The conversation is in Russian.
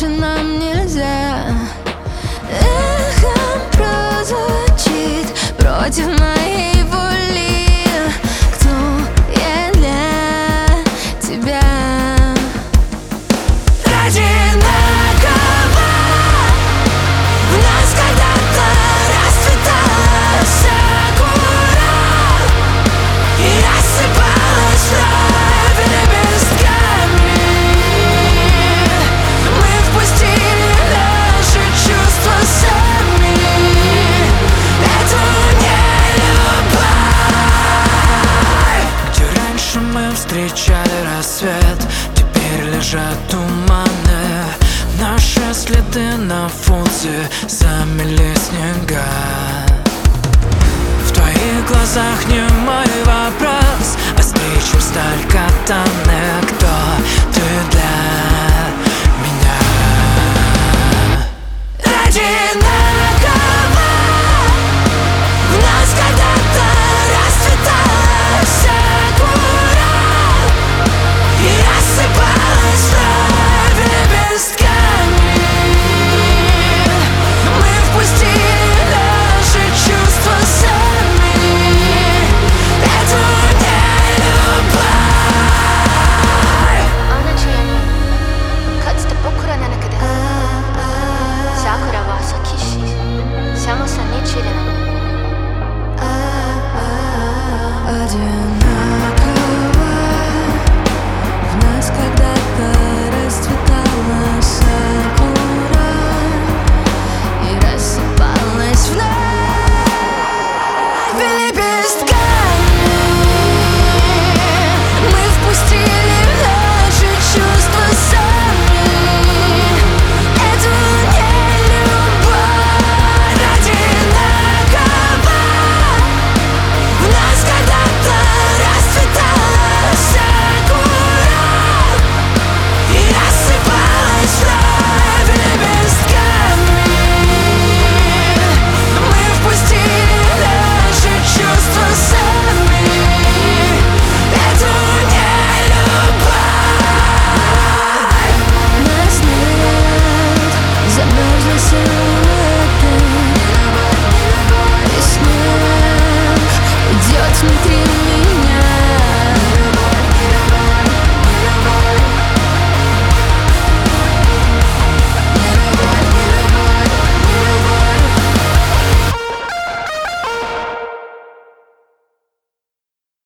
больше нам нельзя. Эхом прозвучит против моей воли. Кто я для тебя? Одинаково в нас когда-то расцветала сакура и рассыпалась вновь лепестками. Мы впустили наши чувства сами. Это не любовь. Где раньше мы встречали рассвет, теперь лежат туманы. Наши следы на функции замели снега. В твоих глазах не мой вопрос, острее, чем сталь катана.